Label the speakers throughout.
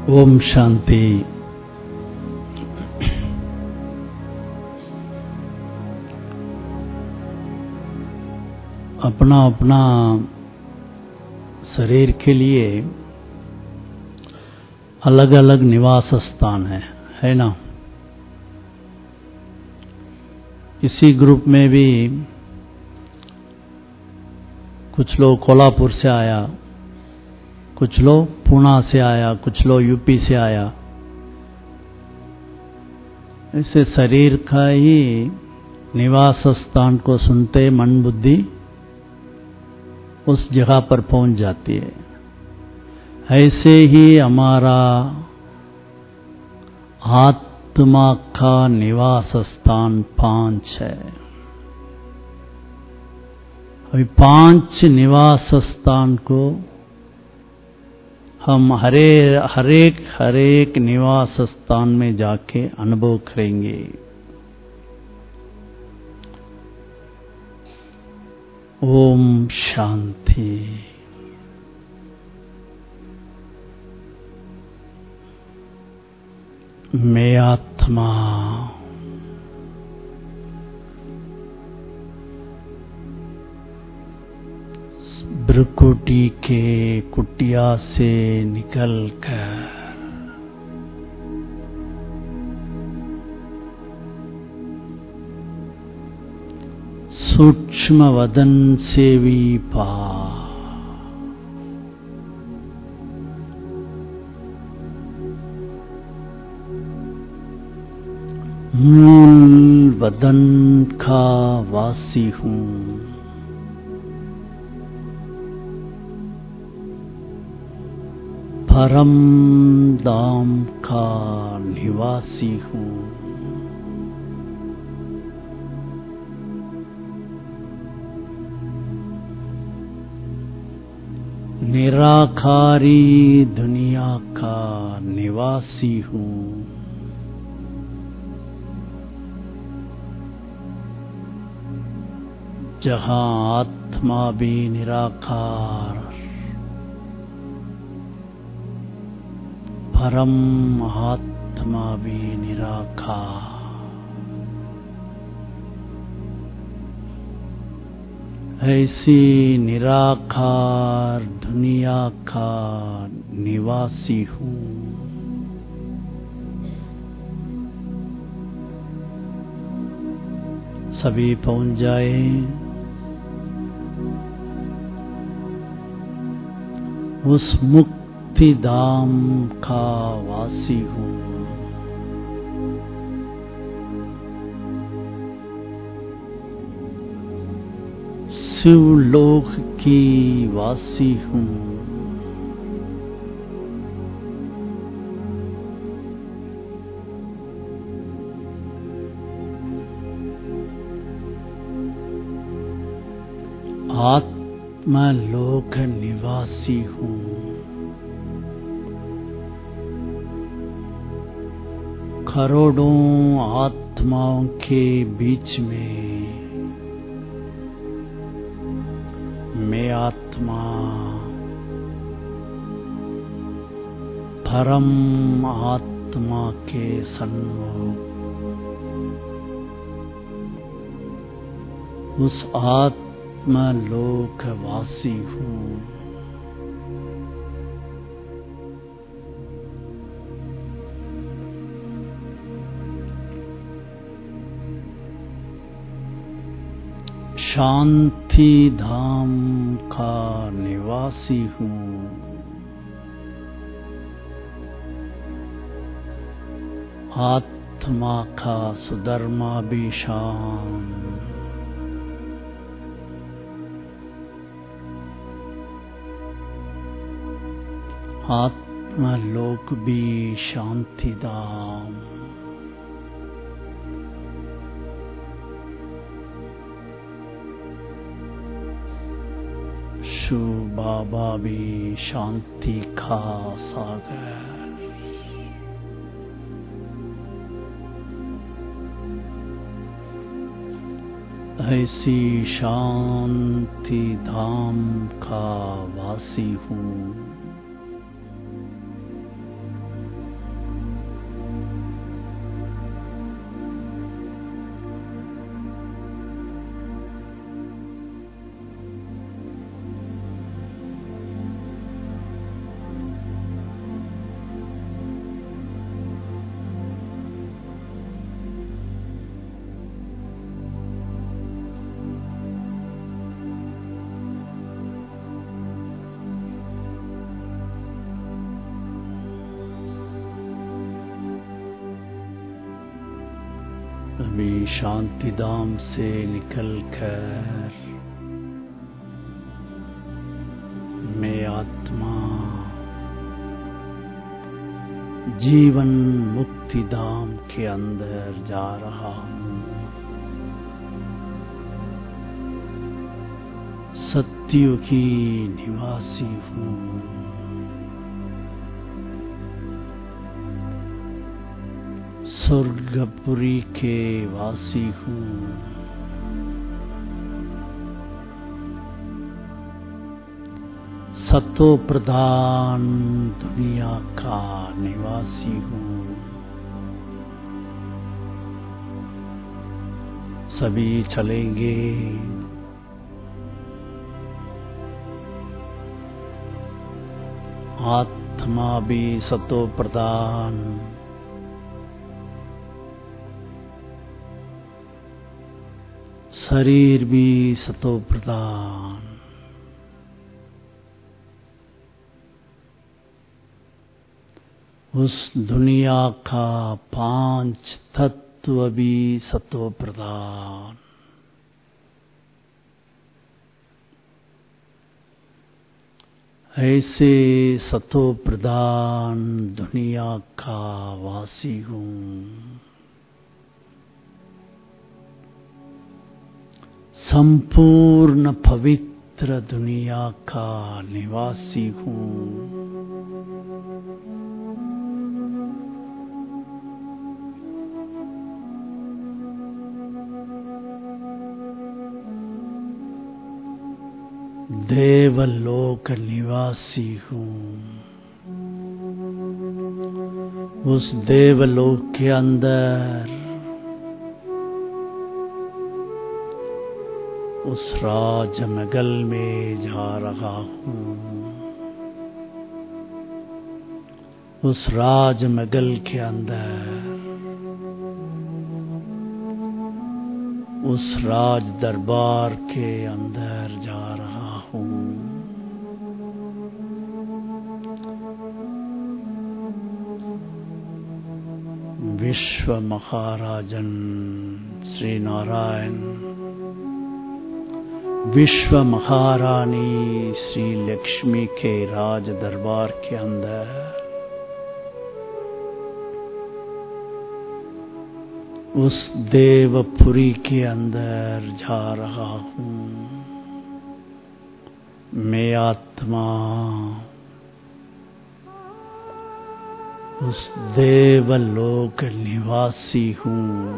Speaker 1: ओम शांति। अपना अपना शरीर के लिए अलग अलग निवास स्थान है ना। इसी ग्रुप में भी कुछ लोग कोल्हापुर से आया, कुछ लोग पुणे से आया, कुछ लोग यूपी से आया। ऐसे शरीर का ही निवास स्थान को सुनते मन बुद्धि उस जगह पर पहुंच जाती है। ऐसे ही हमारा आत्मा का निवास स्थान 5 है। अभी 5 निवास स्थान को हम हर एक निवास स्थान में जाके अनुभव करेंगे। ओम शांति। मैं आत्मा भ्रुकुटी के कुटिया से निकलकर सूक्ष्म वदन से भी पार मूल वदन का वासी हूँ। परम धाम का निवासी हूँ। निराकारी दुनिया का निवासी हूँ। जहाँ आत्मा भी निराकार, परम आत्मा भी निराकार। ऐसी निराकार दुनिया का निवासी हूँ। सभी पहुंच जाए। उस मुक्ति धाम का वासी हूँ। शिवलोक की वासी हूँ। आत्मलोक निवासी हूँ। करोड़ों आत्माओं के बीच में मैं आत्मा परम आत्मा के सन्मुख उस आत्मलोक वासी हूँ। शांति धाम का निवासी हूँ। आत्मा का सुधर्मा भी शांत। आत्मलोक भी शांति धाम। शिव बाबा भी शांति का सागर। ऐसी शांति धाम का वासी हूँ। अभी शांति धाम से निकलकर मैं आत्मा जीवन मुक्ति धाम के अंदर जा रहा हूँ। सत्युगी निवासी हूँ। स्वर्गपुरी के वासी हूँ। सतो प्रधान दुनिया का निवासी हूँ। सभी चलेंगे। आत्मा भी सतो प्रधान, शरीर भी सतो प्रधान, उस दुनिया का 5 तत्व भी सतो प्रधान। ऐसे सतो प्रधान दुनिया का वासी हूँ। संपूर्ण पवित्र दुनिया का निवासी हूँ। देवलोक निवासी हूँ। उस देवलोक के अंदर उस राजमहल में जा रहा हूँ। उस राजमहल के अंदर उस राज दरबार के अंदर जा रहा हूँ। विश्व महाराजन श्री नारायण, विश्व महारानी श्री लक्ष्मी के राज दरबार के अंदर उस देवपुरी के अंदर जा रहा हूँ। मैं आत्मा उस देवलोक निवासी हूँ।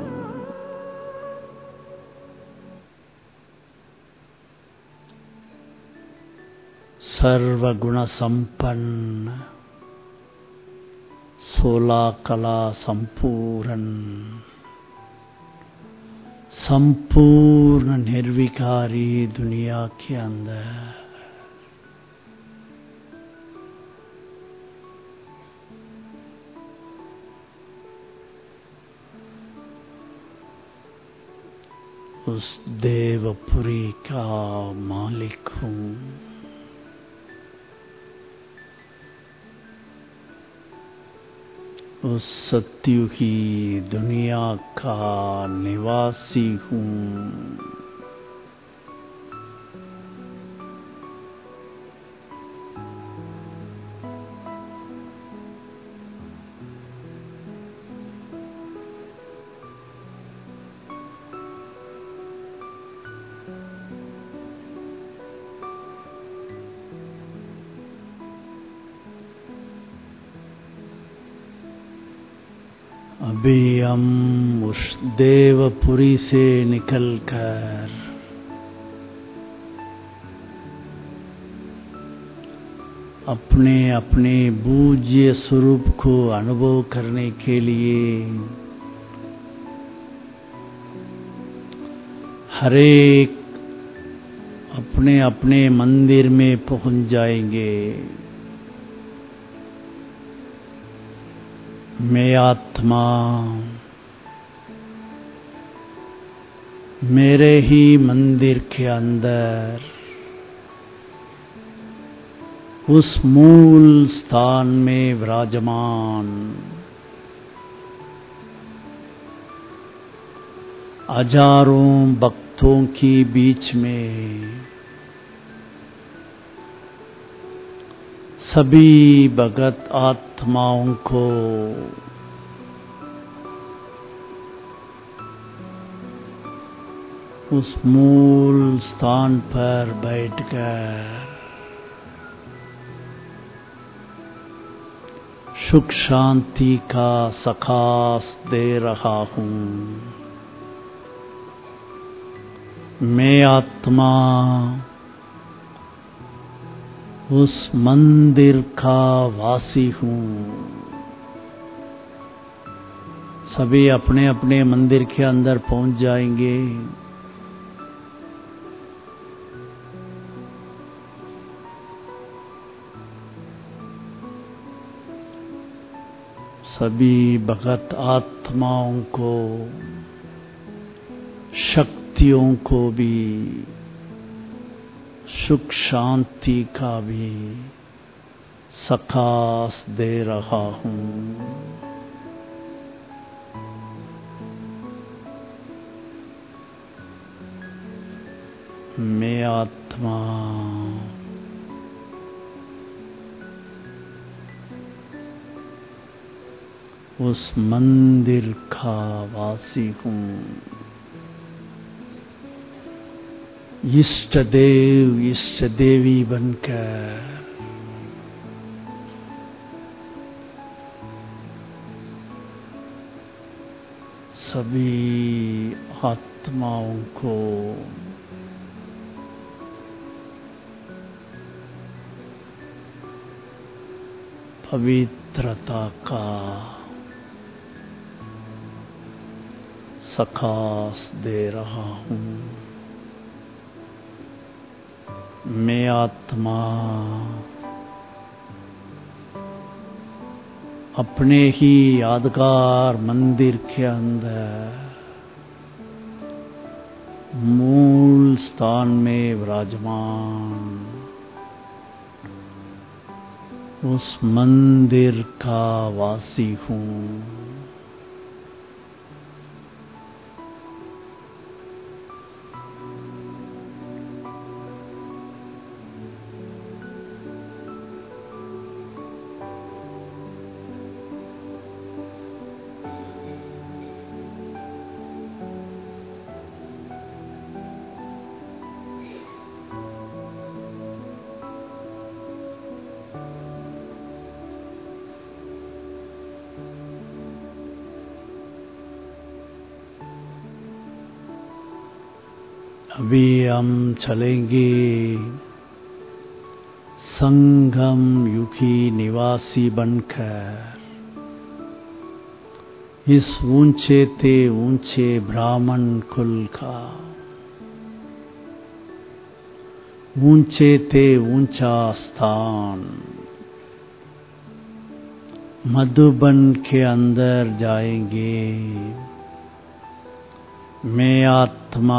Speaker 1: सर्वगुण संपन्न, 16 कला संपूर्ण, संपूर्ण निर्विकारी दुनिया के अंदर उस देवपुरी का मालिक हूँ। उस सत्युगी दुनिया का निवासी हूँ। अभी हम उस देवपुरी से निकलकर अपने अपने पूज्य स्वरूप को अनुभव करने के लिए हरेक अपने अपने मंदिर में पहुंच जाएंगे। मैं आत्मा मेरे ही मंदिर के अंदर उस मूल स्थान में विराजमान हजारों भक्तों की बीच में सभी भगत आत्माओं को उस मूल स्थान पर बैठकर सुख शांति का सखास दे रहा हूँ। मैं आत्मा उस मंदिर का वासी हूँ। सभी अपने अपने मंदिर के अंदर पहुंच जाएंगे। सभी भगत आत्माओं को, शक्तियों को भी सुख शांति का भी सखास दे रहा हूँ। मैं आत्मा उस मंदिर का वासी हूँ। इष्ट देव इष्ट देवी बनकर सभी आत्माओं को पवित्रता का सखास दे रहा हूँ। मैं आत्मा अपने ही यादगार मंदिर के अंदर मूल स्थान में विराजमान उस मंदिर का वासी हूँ। अभी हम चलेंगे संगम युगी निवासी बनकर इस ऊंचे ते ऊंचे ब्राह्मण कुल का ऊंचे ते ऊंचा स्थान मधुबन के अंदर जाएंगे। मैं आत्मा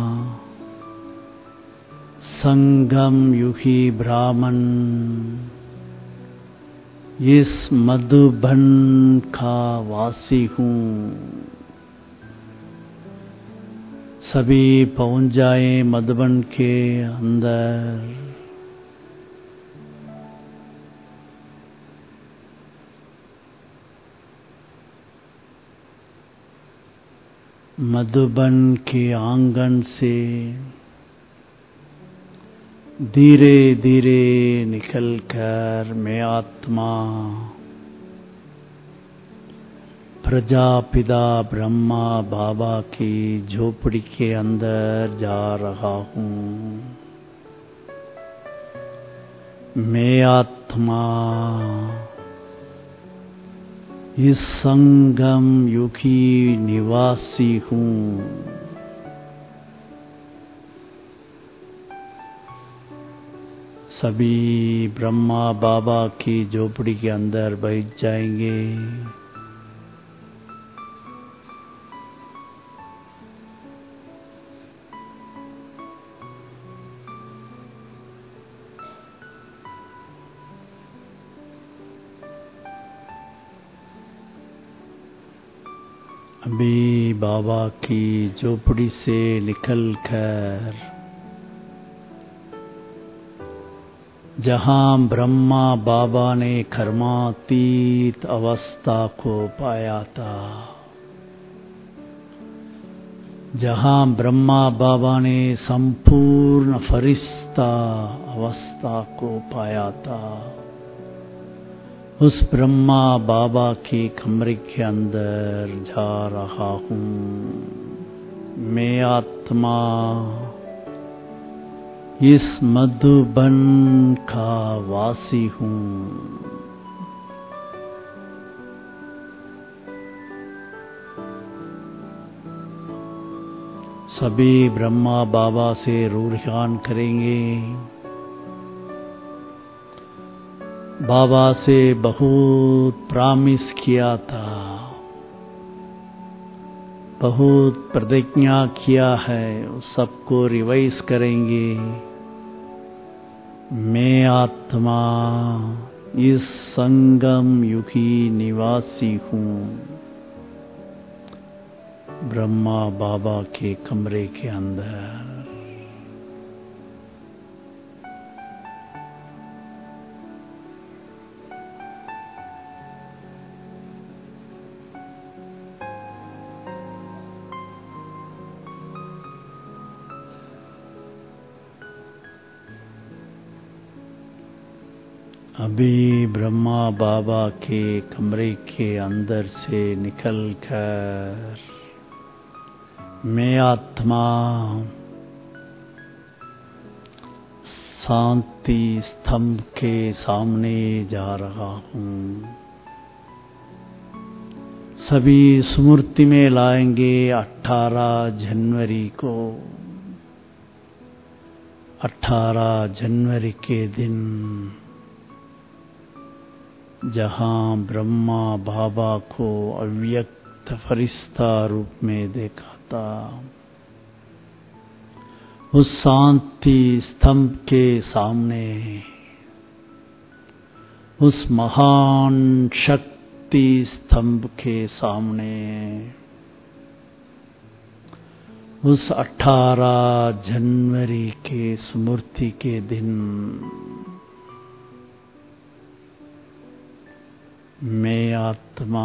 Speaker 1: संगम युगी ब्राह्मण इस मधुबन का वासी हूँ। सभी पहुंच जाएं मधुबन के अंदर। मधुबन के आंगन से धीरे धीरे निकलकर मैं आत्मा प्रजापिता ब्रह्मा बाबा की झोपड़ी के अंदर जा रहा हूँ। मैं आत्मा इस संगम युगी निवासी हूँ। सभी ब्रह्मा बाबा की झोपड़ी के अंदर बैठ जाएंगे। अभी बाबा की झोपड़ी से निकलकर जहाँ ब्रह्मा बाबा ने कर्मातीत अवस्था को पाया था, जहाँ ब्रह्मा बाबा ने संपूर्ण फरिश्ता अवस्था को पाया था, उस ब्रह्मा बाबा के कमरे के अंदर जा रहा हूँ। मैं आत्मा इस मधुबन का वासी हूँ। सभी ब्रह्मा बाबा से रूहान करेंगे। बाबा से बहुत प्रॉमिस किया था, बहुत प्रतिज्ञा किया है, उस सबको रिवाइज करेंगे। मैं आत्मा इस संगम युगी निवासी हूँ। ब्रह्मा बाबा के कमरे के अंदर अभी ब्रह्मा बाबा के कमरे के अंदर से निकलकर मैं आत्मा शांति स्तंभ के सामने जा रहा हूँ। सभी स्मृति में लाएंगे 18 जनवरी को। 18 जनवरी के दिन जहाँ ब्रह्मा बाबा को अव्यक्त फरिश्ता रूप में देखा था, उस शांति स्तंभ के सामने, उस महान शक्ति स्तंभ के सामने, उस 18 जनवरी के स्मृति के दिन मैं आत्मा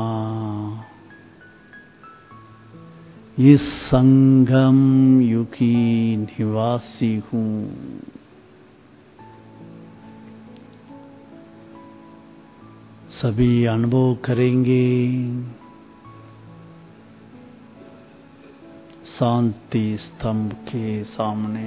Speaker 1: इस संगम युगी निवासी हूँ। सभी अनुभव करेंगे शांति स्तंभ के सामने।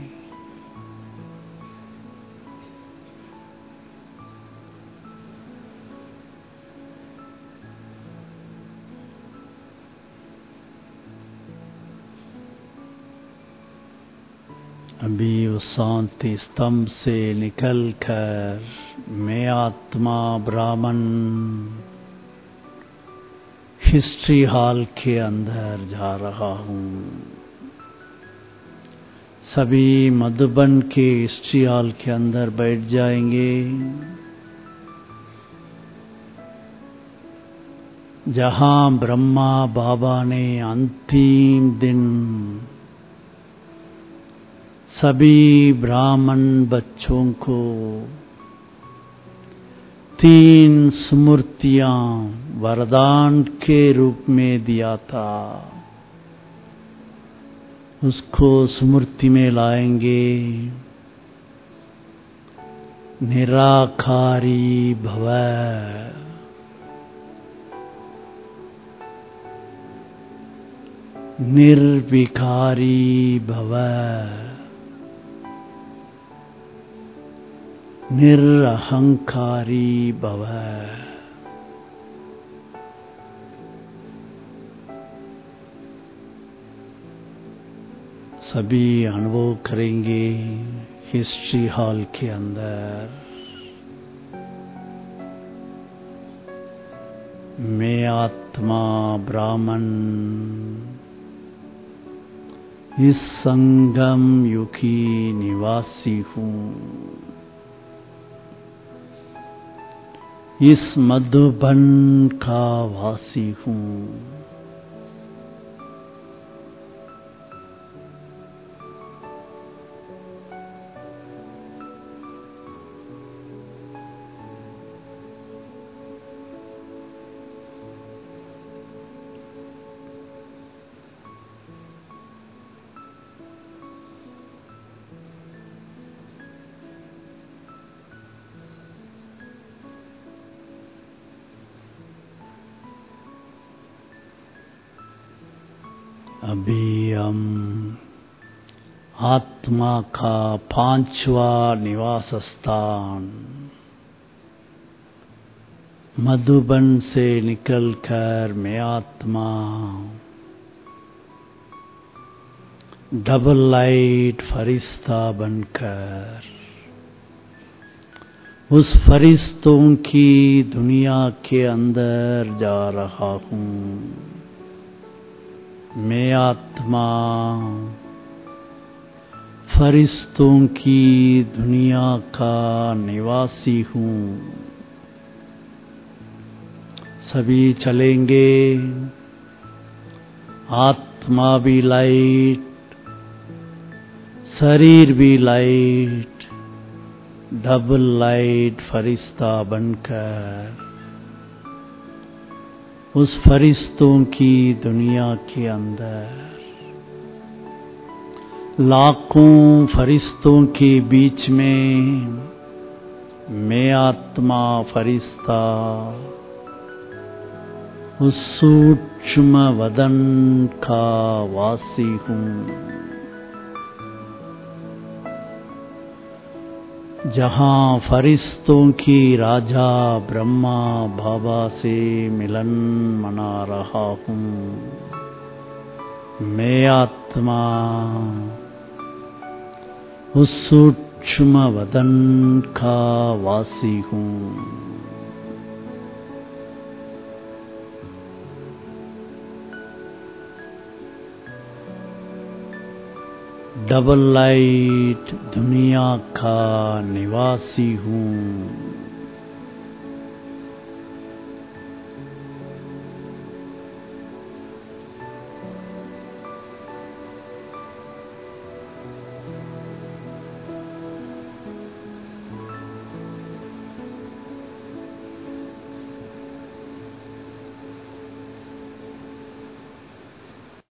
Speaker 1: अभी उस शांति स्तंभ से निकलकर मैं आत्मा ब्राह्मण हिस्ट्री हॉल के अंदर जा रहा हूँ। सभी मधुबन के हिस्ट्री हॉल के अंदर बैठ जाएंगे, जहाँ ब्रह्मा बाबा ने अंतिम दिन सभी ब्राह्मण बच्चों को 3 स्मृतियां वरदान के रूप में दिया था। उसको स्मृति में लाएंगे। निराकारी भव, निर्विकारी भव, निरहंकारी भव। सभी अनुभव करेंगे हिस्ट्री हॉल के अंदर। मैं आत्मा ब्राह्मण इस संगम युगी निवासी हूँ। इस मधुबन का वासी हूँ। अभी हम आत्मा का 5वां निवास स्थान मधुबन से निकलकर मैं आत्मा डबल लाइट फरिश्ता बनकर उस फरिश्तों की दुनिया के अंदर जा रहा हूँ। मैं आत्मा फरिश्तों की दुनिया का निवासी हूँ। सभी चलेंगे। आत्मा भी लाइट, शरीर भी लाइट, डबल लाइट फरिश्ता बनकर उस फरिश्तों की दुनिया के अंदर लाखों फरिश्तों के बीच में मैं आत्मा फरिश्ता उस सूक्ष्म वदन का वासी हूँ, जहाँ फरिश्तों की राजा ब्रह्मा बाबा से मिलन मना रहा हूँ। मैं आत्मा उस सूक्ष्म वदन का वासी हूँ। डबल लाइट दुनिया का निवासी हूँ।